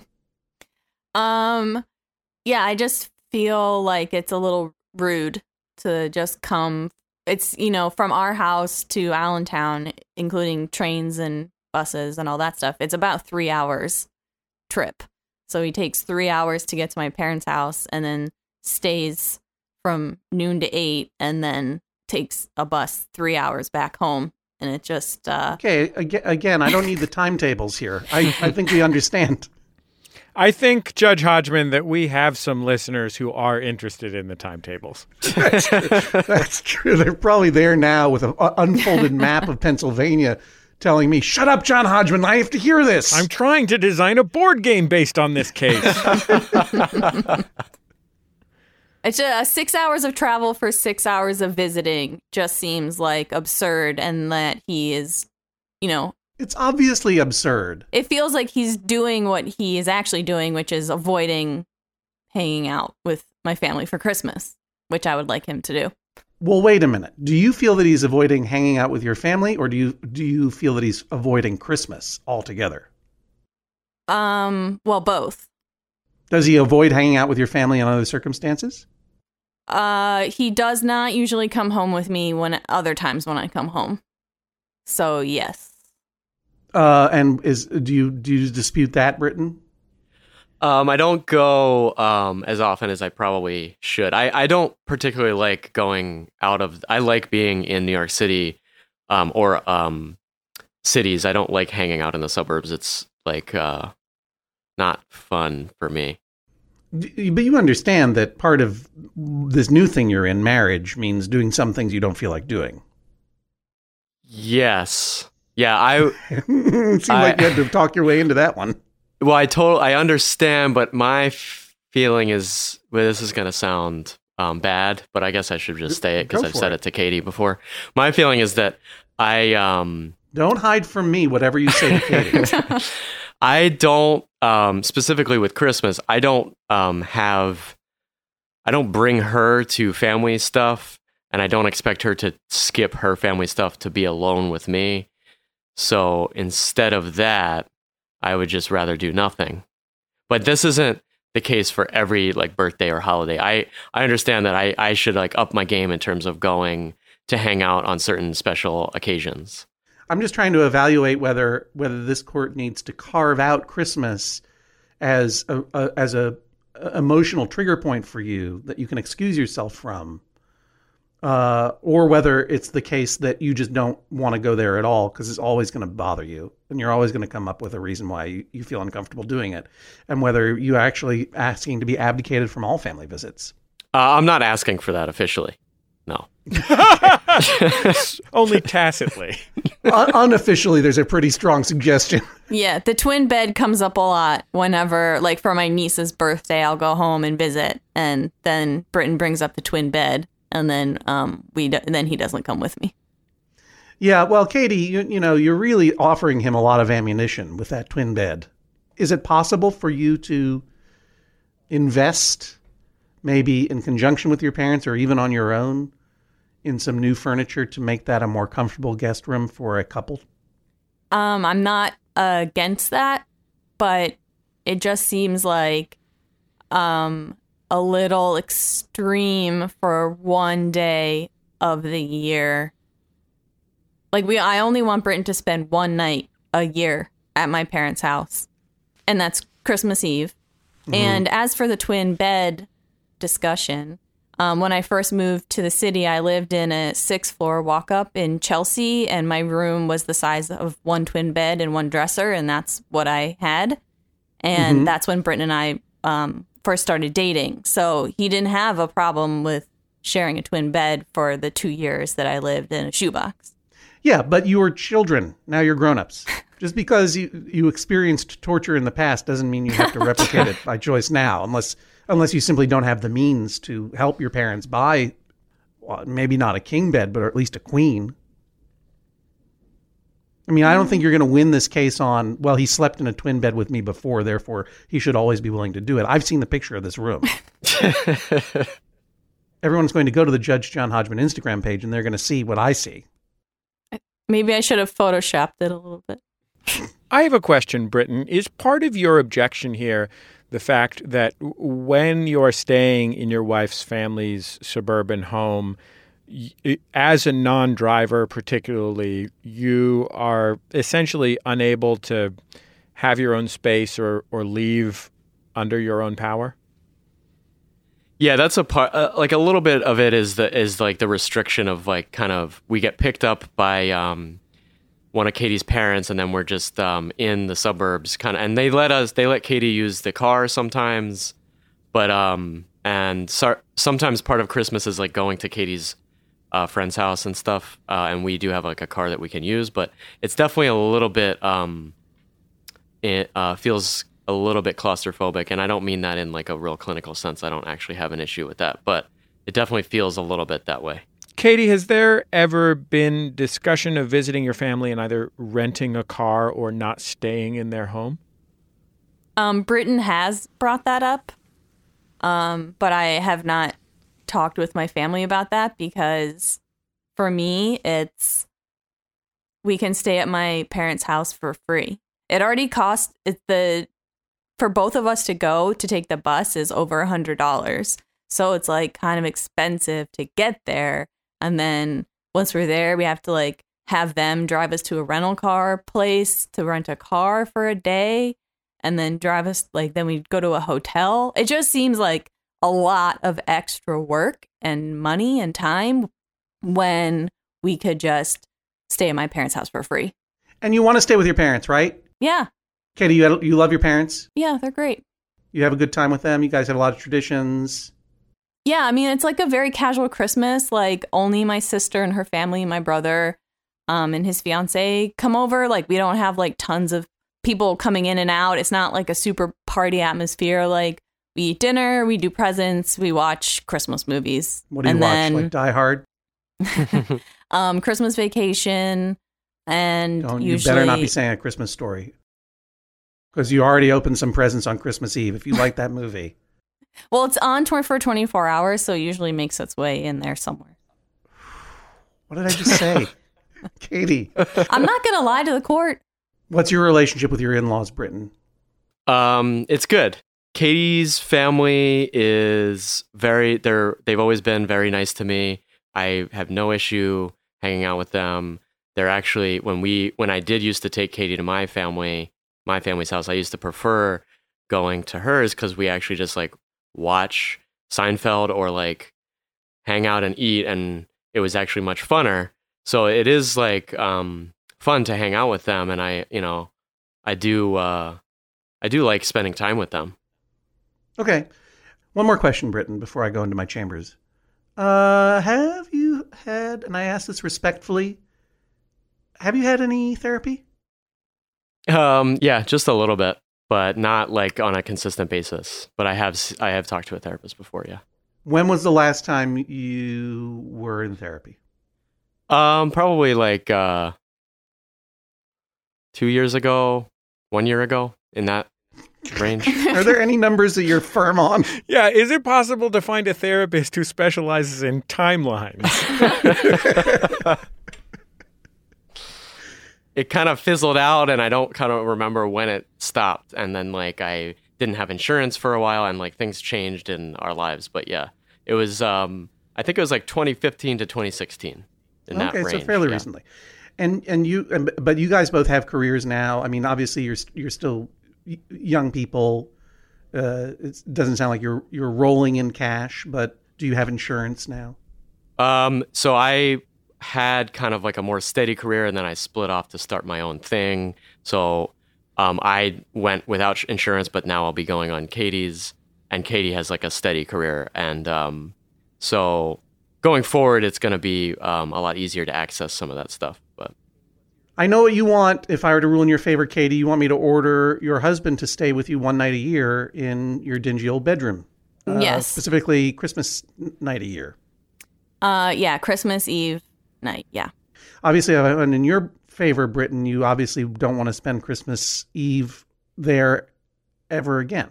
Yeah, I just feel like it's a little rude to just come. It's, from our house to Allentown, including trains and buses and all that stuff, it's about 3 hours trip. So he takes 3 hours to get to my parents' house and then stays from noon to 8 and then takes a bus 3 hours back home. And it just... Okay, again, I don't need the timetables here. I think we understand. I think, Judge Hodgman, that we have some listeners who are interested in the timetables. That's true. They're probably there now with an unfolded map of Pennsylvania telling me, shut up, John Hodgman, I have to hear this. I'm trying to design a board game based on this case. It's 6 hours of travel for 6 hours of visiting just seems like absurd, and that he is, It's obviously absurd. It feels like he's doing what he is actually doing, which is avoiding hanging out with my family for Christmas, which I would like him to do. Well, wait a minute. Do you feel that he's avoiding hanging out with your family, or do you feel that he's avoiding Christmas altogether? Well, both. Does he avoid hanging out with your family in other circumstances? He does not usually come home with me other times when I come home. So, yes. And do you dispute that, Britton? I don't go as often as I probably should. I don't particularly like going out of... I like being in New York City or cities. I don't like hanging out in the suburbs. It's like not fun for me. But you understand that part of this new thing you're in, marriage, means doing some things you don't feel like doing. Yes. Yeah, Seemed like you had to talk your way into that one. Well, I understand, but my feeling is, well, this is going to sound bad, but I guess I should just say it because I've said it to Katie before. My feeling is that I... Don't hide from me whatever you say to Katie. I don't, specifically with Christmas, I don't bring her to family stuff, and I don't expect her to skip her family stuff to be alone with me. So instead of that, I would just rather do nothing. But this isn't the case for every birthday or holiday. I understand that I should up my game in terms of going to hang out on certain special occasions. I'm just trying to evaluate whether this court needs to carve out Christmas as a emotional trigger point for you that you can excuse yourself from, or whether it's the case that you just don't want to go there at all because it's always going to bother you and you're always going to come up with a reason why you feel uncomfortable doing it, and whether you're actually asking to be abdicated from all family visits. I'm not asking for that officially. No. Only tacitly. Unofficially, there's a pretty strong suggestion. Yeah, the twin bed comes up a lot whenever, like for my niece's birthday, I'll go home and visit, and then Britton brings up the twin bed, and then then he doesn't come with me. Yeah, well, Katie, you know, you're really offering him a lot of ammunition with that twin bed. Is it possible for you to invest, maybe in conjunction with your parents or even on your own, in some new furniture to make that a more comfortable guest room for a couple? I'm not against that, but it just seems like a little extreme for one day of the year. Like I only want Britton to spend one night a year at my parents' house, and that's Christmas Eve. Mm-hmm. And as for the twin bed discussion, when I first moved to the city, I lived in a 6th-floor walk-up in Chelsea, and my room was the size of one twin bed and one dresser, and that's what I had. And that's when Britton and I first started dating. So he didn't have a problem with sharing a twin bed for the 2 years that I lived in a shoebox. Yeah, but you were children. Now you're grown-ups. Just because you experienced torture in the past doesn't mean you have to replicate it by choice now, unless you simply don't have the means to help your parents buy, well, maybe not a king bed, but at least a queen. I mean, I don't think you're going to win this case on, well, he slept in a twin bed with me before, therefore he should always be willing to do it. I've seen the picture of this room. Everyone's going to go to the Judge John Hodgman Instagram page, and they're going to see what I see. Maybe I should have photoshopped it a little bit. I have a question, Britton. Is part of your objection here the fact that when you're staying in your wife's family's suburban home, as a non-driver particularly, you are essentially unable to have your own space or leave under your own power? Yeah, that's a part. Like a little bit of it is like the restriction of like kind of we get picked up by one of Katie's parents, and then we're just in the suburbs kind of, and they let Katie use the car sometimes, but sometimes part of Christmas is like going to Katie's friend's house and stuff, and we do have like a car that we can use, but it's definitely a little bit it feels a little bit claustrophobic, and I don't mean that in like a real clinical sense. I don't actually have an issue with that, but it definitely feels a little bit that way. Katie, has there ever been discussion of visiting your family and either renting a car or not staying in their home? Britton has brought that up, but I have not talked with my family about that because for me, we can stay at my parents' house for free. It already costs for both of us to take the bus is over $100. So it's like kind of expensive to get there. And then once we're there, we have to like have them drive us to a rental car place to rent a car for a day and then drive us then we go to a hotel. It just seems like a lot of extra work and money and time when we could just stay at my parents' house for free. And you want to stay with your parents, right? Yeah. Katie, you love your parents? Yeah, they're great. You have a good time with them? You guys have a lot of traditions? Yeah, I mean, it's like a very casual Christmas. Like, only my sister and her family, my brother, and his fiance come over. Like, we don't have, like, tons of people coming in and out. It's not, like, a super party atmosphere. Like, we eat dinner, we do presents, we watch Christmas movies. What do you watch, like Die Hard? Christmas Vacation, and You better not be saying A Christmas Story. Because you already opened some presents on Christmas Eve, if you like that movie. Well, it's on for 24 hours, so it usually makes its way in there somewhere. What did I just say? Katie. I'm not going to lie to the court. What's your relationship with your in-laws, Britton? It's good. Katie's family is they've always been very nice to me. I have no issue hanging out with them. They're actually, when I did used to take Katie to my family's house, I used to prefer going to hers because we actually just like watch Seinfeld or like hang out and eat, and it was actually much funner. So it is like fun to hang out with them, and I do like spending time with them. Okay. One more question, Britton, before I go into my chambers. Have you had, and I ask this respectfully, have you had any therapy? Yeah, just a little bit, but not like on a consistent basis. But I have talked to a therapist before, yeah. When was the last time you were in therapy? Probably like 2 years ago, 1 year ago, in that range. Are there any numbers that you're firm on? Yeah, is it possible to find a therapist who specializes in timelines? It kind of fizzled out, and I don't kind of remember when it stopped. And then like I didn't have insurance for a while, and like things changed in our lives. But yeah, it was I think it was like 2015 to 2016 in that range. Okay, so fairly recently. But you guys both have careers now. I mean, obviously you're still young people. It doesn't sound like you're rolling in cash, but do you have insurance now? So I had kind of like a more steady career, and then I split off to start my own thing. So I went without insurance, but now I'll be going on Katie's, and Katie has like a steady career. And so going forward, it's going to be a lot easier to access some of that stuff. But I know what you want. If I were to rule in your favor, Katie, you want me to order your husband to stay with you one night a year in your dingy old bedroom. Yes. Specifically Christmas night a year. Yeah, Christmas Eve night, yeah. Obviously, and in your favor, Britton, you obviously don't want to spend Christmas Eve there ever again.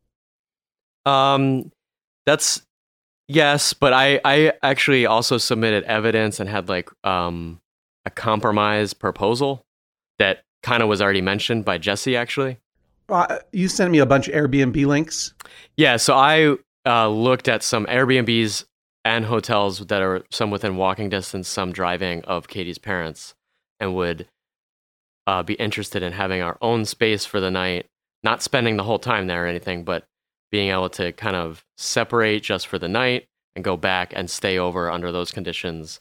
That's yes, but I actually also submitted evidence and had like a compromise proposal that kind of was already mentioned by Jesse, actually. You sent me a bunch of Airbnb links. Yeah, so I looked at some Airbnbs and hotels that are some within walking distance, some driving of Katie's parents, and would be interested in having our own space for the night, not spending the whole time there or anything, but being able to kind of separate just for the night and go back and stay over under those conditions.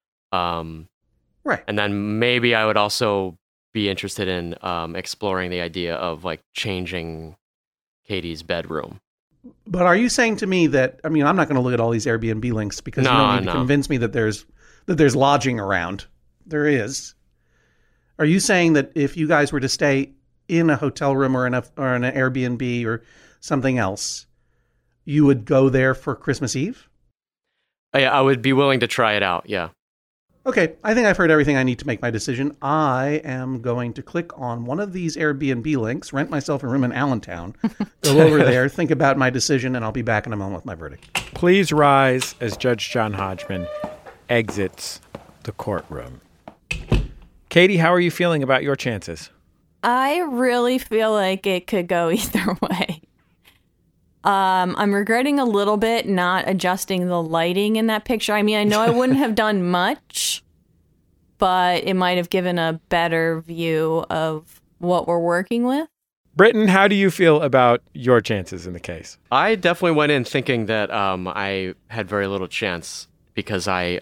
Right. And then maybe I would also be interested in exploring the idea of like changing Katie's bedroom. But are you saying to me that, I mean, I'm not going to look at all these Airbnb links because you don't need to convince me that there's lodging around. There is. Are you saying that if you guys were to stay in a hotel room or in an Airbnb or something else, you would go there for Christmas Eve? Yeah, I would be willing to try it out, yeah. Okay, I think I've heard everything I need to make my decision. I am going to click on one of these Airbnb links, rent myself a room in Allentown, go over there, think about my decision, and I'll be back in a moment with my verdict. Please rise as Judge John Hodgman exits the courtroom. Katie, how are you feeling about your chances? I really feel like it could go either way. I'm regretting a little bit not adjusting the lighting in that picture. I mean, I know I wouldn't have done much, but it might have given a better view of what we're working with. Britton, how do you feel about your chances in the case? I definitely went in thinking that I had very little chance because I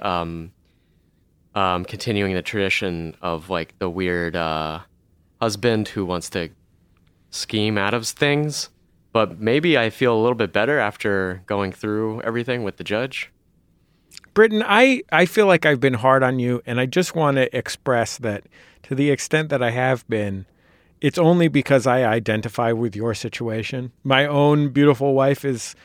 continuing the tradition of like the weird husband who wants to scheme out of things. But maybe I feel a little bit better after going through everything with the judge. Britton, I feel like I've been hard on you, and I just want to express that to the extent that I have been, it's only because I identify with your situation. My own beautiful wife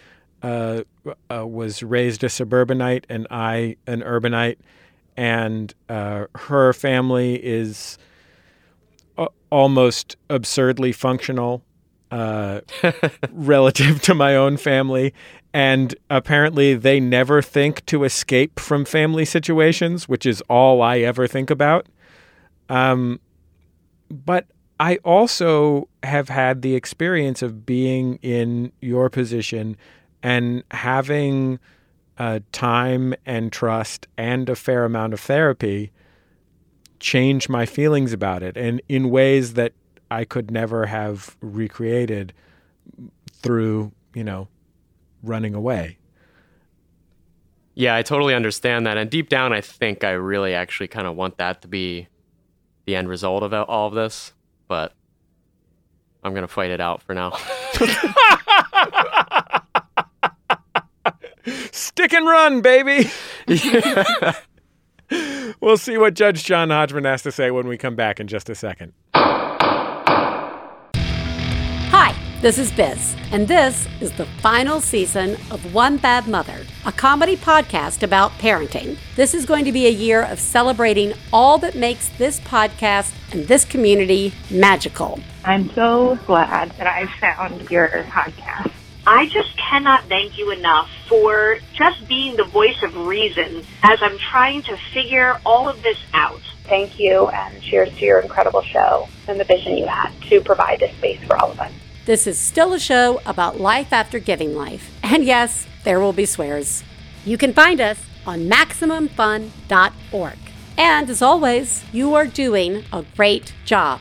was raised a suburbanite and I an urbanite, and her family is almost absurdly functional relative to my own family. And apparently they never think to escape from family situations, which is all I ever think about. But I also have had the experience of being in your position and having time and trust and a fair amount of therapy change my feelings about it, and in ways that I could never have recreated through, running away. Yeah, I totally understand that. And deep down, I think I really actually kind of want that to be the end result of all of this. But I'm going to fight it out for now. Stick and run, baby. Yeah. We'll see what Judge John Hodgman has to say when we come back in just a second. Hi, this is Biz, and this is the final season of One Bad Mother, a comedy podcast about parenting. This is going to be a year of celebrating all that makes this podcast and this community magical. I'm so glad that I found your podcast. I just cannot thank you enough for just being the voice of reason as I'm trying to figure all of this out. Thank you, and cheers to your incredible show and the vision you had to provide this space for all of us. This is still a show about life after giving life. And yes, there will be swears. You can find us on MaximumFun.org. And as always, you are doing a great job.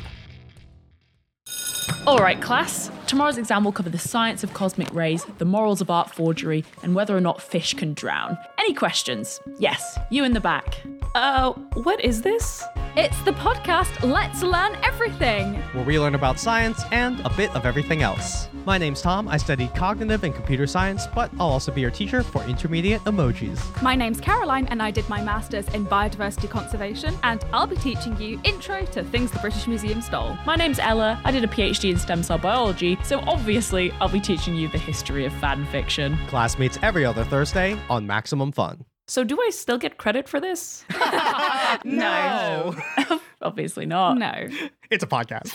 All right, class. Tomorrow's exam will cover the science of cosmic rays, the morals of art forgery, and whether or not fish can drown. Any questions? Yes, you in the back. What is this? It's the podcast Let's Learn Everything, where we learn about science and a bit of everything else. My name's Tom. I study cognitive and computer science, but I'll also be your teacher for intermediate emojis. My name's Caroline, and I did my master's in biodiversity conservation, and I'll be teaching you intro to things the British Museum stole. My name's Ella. I did a PhD in stem cell biology, so obviously I'll be teaching you the history of fan fiction. Class meets every other Thursday on Maximum Fun. So do I still get credit for this? No. Obviously not. No. It's a podcast.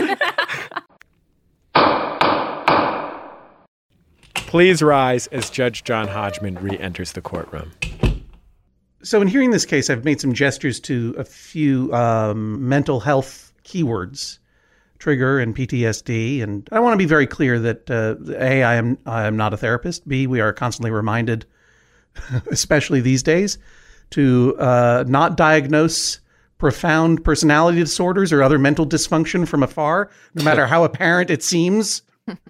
Please rise as Judge John Hodgman re-enters the courtroom. So in hearing this case, I've made some gestures to a few mental health keywords, trigger and PTSD. And I want to be very clear that, A, I am not a therapist. B, we are constantly reminded, especially these days, to not diagnose profound personality disorders or other mental dysfunction from afar, no matter how apparent it seems.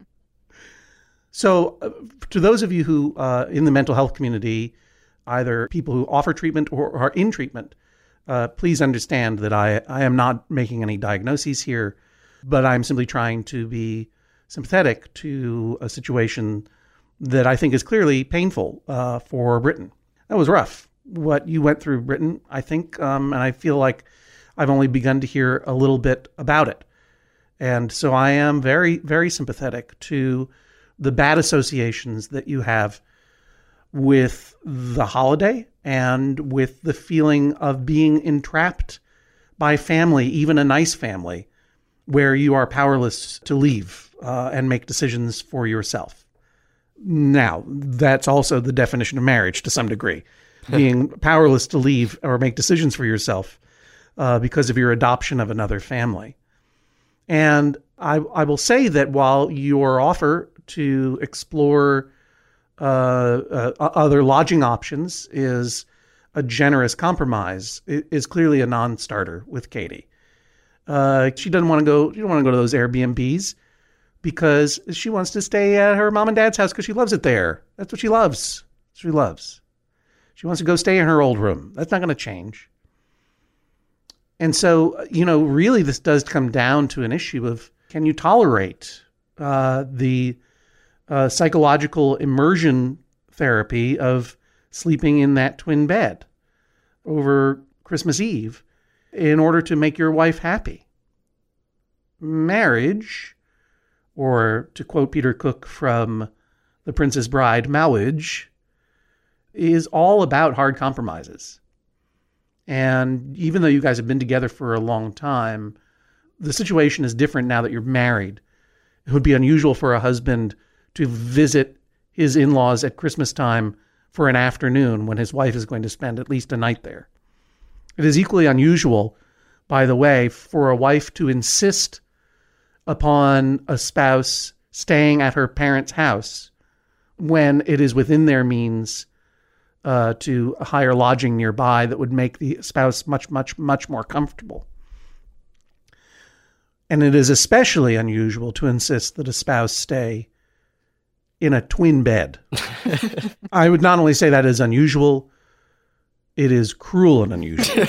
So to those of you who, in the mental health community, either people who offer treatment or are in treatment, please understand that I am not making any diagnoses here, but I'm simply trying to be sympathetic to a situation that I think is clearly painful for Britain. That was rough, what you went through, Britain, I think, and I feel like I've only begun to hear a little bit about it. And so I am very, very sympathetic to the bad associations that you have with the holiday and with the feeling of being entrapped by family, even a nice family, where you are powerless to leave and make decisions for yourself. Now, that's also the definition of marriage to some degree, being powerless to leave or make decisions for yourself because of your adoption of another family. And I will say that while your offer to explore other lodging options is a generous compromise, it is clearly a non-starter with Katie. She doesn't want to go. She don't want to go to those Airbnbs because she wants to stay at her mom and dad's house because she loves it there. That's what she loves. She loves. She wants to go stay in her old room. That's not going to change. And so, really this does come down to an issue of, can you tolerate the psychological immersion therapy of sleeping in that twin bed over Christmas Eve in order to make your wife happy? Marriage, or to quote Peter Cook from The Princess Bride, marriage, is all about hard compromises. And even though you guys have been together for a long time, the situation is different now that you're married. It would be unusual for a husband to visit his in-laws at Christmas time for an afternoon when his wife is going to spend at least a night there. It is equally unusual, by the way, for a wife to insist upon a spouse staying at her parents' house when it is within their means to hire lodging nearby that would make the spouse much, much, much more comfortable. And it is especially unusual to insist that a spouse stay in a twin bed. I would not only say that is unusual, it is cruel and unusual.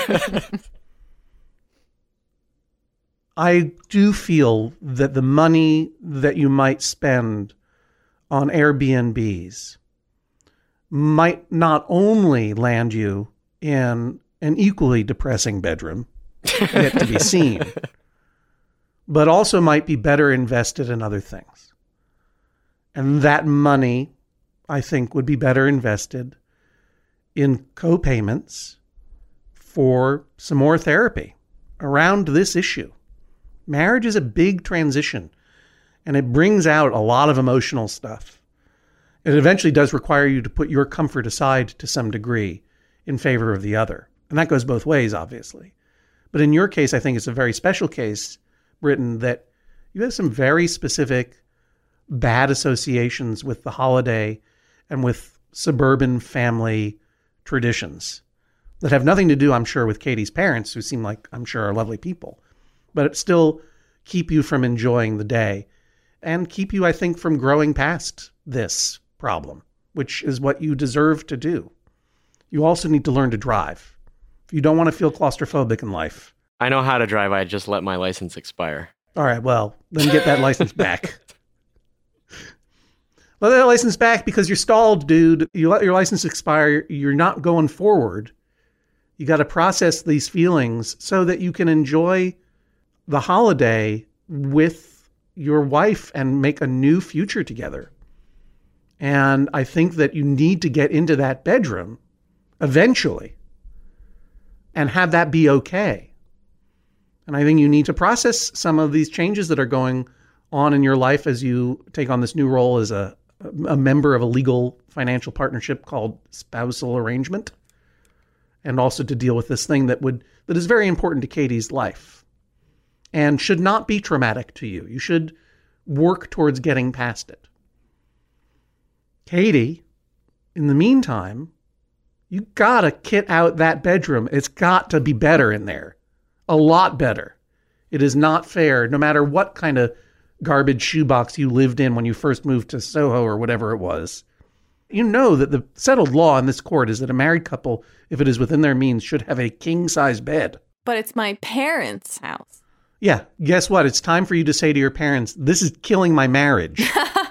I do feel that the money that you might spend on Airbnbs might not only land you in an equally depressing bedroom yet to be seen, but also might be better invested in other things. And that money, I think, would be better invested in co-payments for some more therapy around this issue. Marriage is a big transition, and it brings out a lot of emotional stuff. It eventually does require you to put your comfort aside to some degree in favor of the other. And that goes both ways, obviously. But in your case, I think it's a very special case, Britton, that you have some very specific bad associations with the holiday and with suburban family traditions that have nothing to do, I'm sure, with Katie's parents, who seem like, I'm sure, are lovely people, but still keep you from enjoying the day and keep you, I think, from growing past this problem, which is what you deserve to do. You also need to learn to drive. If you don't want to feel claustrophobic in life. I know how to drive. I just let my license expire. All right, well, then get that license back. Let that license back because you're stalled, dude. You let your license expire. You're not going forward. You got to process these feelings so that you can enjoy the holiday with your wife and make a new future together. And I think that you need to get into that bedroom eventually and have that be okay. And I think you need to process some of these changes that are going on in your life as you take on this new role as a member of a legal financial partnership called spousal arrangement, and also to deal with this thing that is very important to Katie's life and should not be traumatic to you. You should work towards getting past it. Katie, in the meantime, you gotta kit out that bedroom. It's got to be better in there. A lot better. It is not fair, no matter what kind of garbage shoebox you lived in when you first moved to Soho or whatever it was. You know that the settled law in this court is that a married couple, if it is within their means, should have a king-size bed. But it's my parents' house. Yeah, guess what? It's time for you to say to your parents, this is killing my marriage.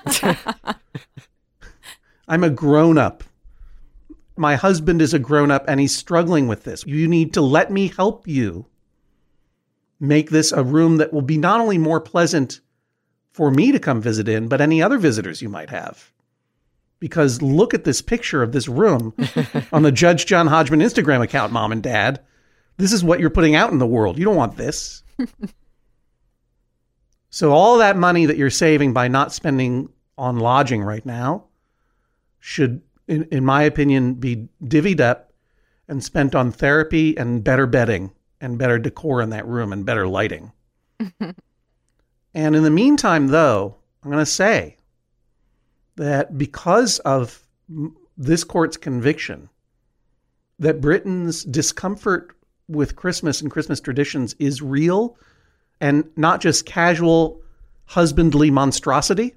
I'm a grown-up. My husband is a grown-up and he's struggling with this. You need to let me help you make this a room that will be not only more pleasant for me to come visit in, but any other visitors you might have. Because look at this picture of this room on the Judge John Hodgman Instagram account, Mom and Dad. This is what you're putting out in the world. You don't want this. So all that money that you're saving by not spending on lodging right now should, in my opinion, be divvied up and spent on therapy and better bedding and better decor in that room and better lighting. And in the meantime, though, I'm going to say that because of this court's conviction that Britain's discomfort with Christmas and Christmas traditions is real and not just casual husbandly monstrosity,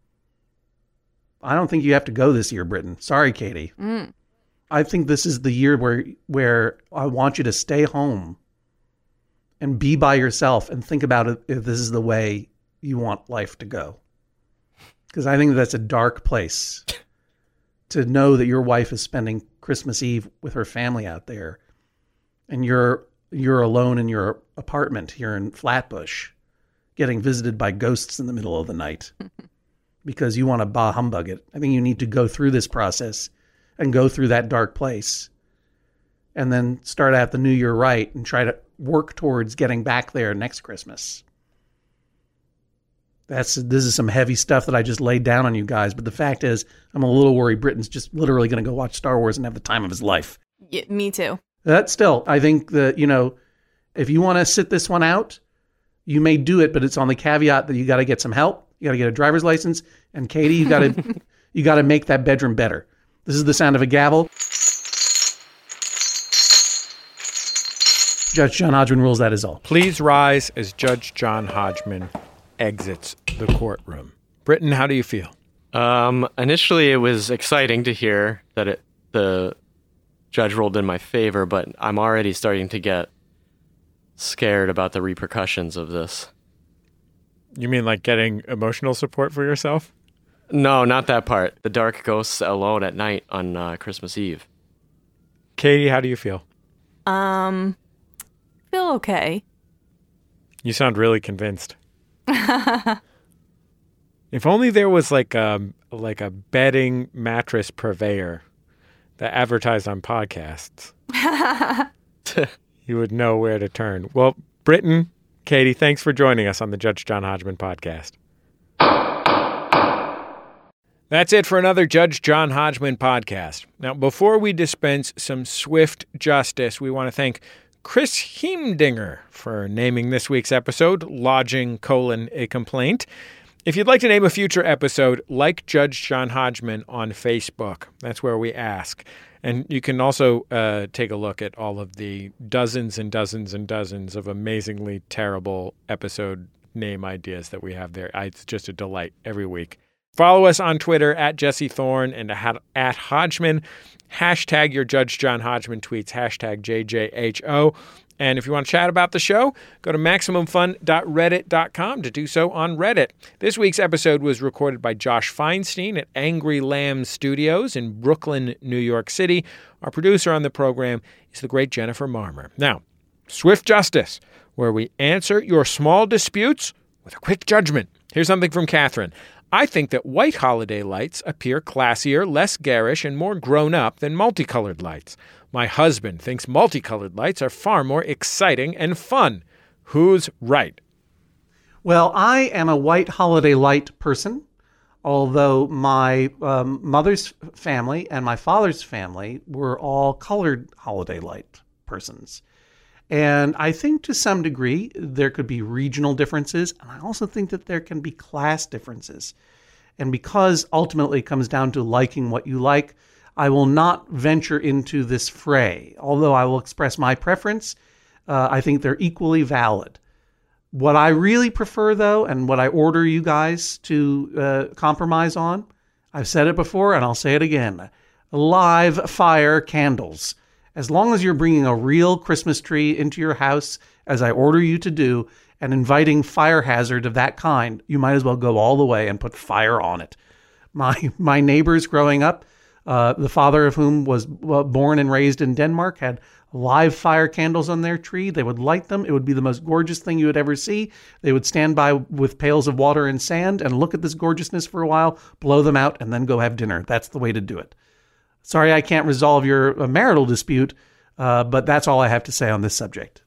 I don't think you have to go this year, Britain. Sorry, Katie. I think this is the year where I want you to stay home and be by yourself and think about it if this is the way you want life to go. Because I think that's a dark place to know that your wife is spending Christmas Eve with her family out there and you're alone in your apartment here in Flatbush getting visited by ghosts in the middle of the night because you want to bah humbug it. I think you need to go through this process and go through that dark place and then start out the new year right and try to work towards getting back there next Christmas. This is some heavy stuff that I just laid down on you guys, but the fact is I'm a little worried Britain's just literally going to go watch Star Wars and have the time of his life. Yeah, me too. That still, I think that, if you want to sit this one out, you may do it, but it's on the caveat that you got to get some help. You got to get a driver's license. And Katie, you got to make that bedroom better. This is the sound of a gavel. Judge John Hodgman rules that is all. Please rise as Judge John Hodgman exits the courtroom. Britton, how do you feel? Initially, it was exciting to hear that the judge ruled in my favor, but I'm already starting to get scared about the repercussions of this. You mean like getting emotional support for yourself? No, not that part. The dark ghosts alone at night on Christmas Eve. Katie, how do you feel? Feel okay. You sound really convinced. If only there was like a bedding mattress purveyor that advertised on podcasts. You would know where to turn. Well, Britton, Katie, thanks for joining us on the Judge John Hodgman podcast. That's it for another Judge John Hodgman podcast. Now, before we dispense some swift justice, we want to thank Chris Heimdinger for naming this week's episode, Lodging: a Complaint. If you'd like to name a future episode, like Judge John Hodgman on Facebook. That's where we ask. And you can also take a look at all of the dozens and dozens and dozens of amazingly terrible episode name ideas that we have there. It's just a delight every week. Follow us on Twitter at Jesse Thorne and at Hodgman. Hashtag your Judge John Hodgman tweets, hashtag JJHO. And if you want to chat about the show, go to MaximumFun.reddit.com to do so on Reddit. This week's episode was recorded by Josh Feinstein at Angry Lamb Studios in Brooklyn, New York City. Our producer on the program is the great Jennifer Marmer. Now, Swift Justice, where we answer your small disputes with a quick judgment. Here's something from Catherine. I think that white holiday lights appear classier, less garish, and more grown up than multicolored lights. My husband thinks multicolored lights are far more exciting and fun. Who's right? Well, I am a white holiday light person, although my mother's family and my father's family were all colored holiday light persons. And I think to some degree there could be regional differences, and I also think that there can be class differences. And because ultimately it comes down to liking what you like, I will not venture into this fray. Although I will express my preference, I think they're equally valid. What I really prefer, though, and what I order you guys to compromise on, I've said it before and I'll say it again, live fire candles. As long as you're bringing a real Christmas tree into your house, as I order you to do, and inviting fire hazard of that kind, you might as well go all the way and put fire on it. My neighbors growing up, the father of whom was born and raised in Denmark, had live fire candles on their tree. They would light them. It would be the most gorgeous thing you would ever see. They would stand by with pails of water and sand and look at this gorgeousness for a while, blow them out, and then go have dinner. That's the way to do it. Sorry, I can't resolve your marital dispute, but that's all I have to say on this subject.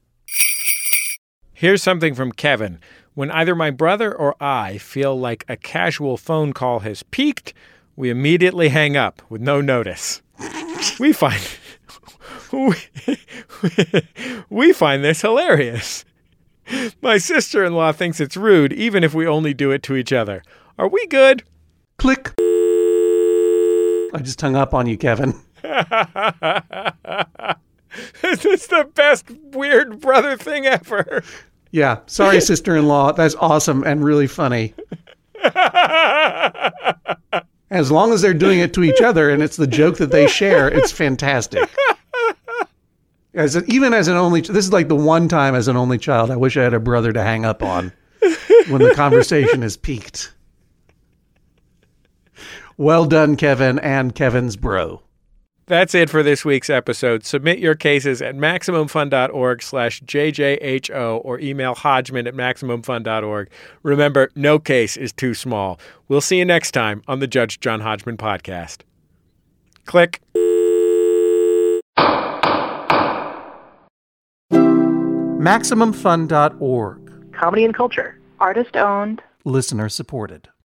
Here's something from Kevin. When either my brother or I feel like a casual phone call has peaked, we immediately hang up with no notice. We find this hilarious. My sister-in-law thinks it's rude, even if we only do it to each other. Are we good? Click. I just hung up on you, Kevin. This is the best weird brother thing ever. Yeah. Sorry, sister-in-law. That's awesome and really funny. As long as they're doing it to each other and it's the joke that they share, it's fantastic. Even as an only, this is like the one time as an only child I wish I had a brother to hang up on when the conversation is peaked. Well done, Kevin and Kevin's bro. That's it for this week's episode. Submit your cases at MaximumFun.org/JJHO or email Hodgman@MaximumFun.org. Remember, no case is too small. We'll see you next time on the Judge John Hodgman podcast. Click. MaximumFun.org. Comedy and culture. Artist owned. Listener supported.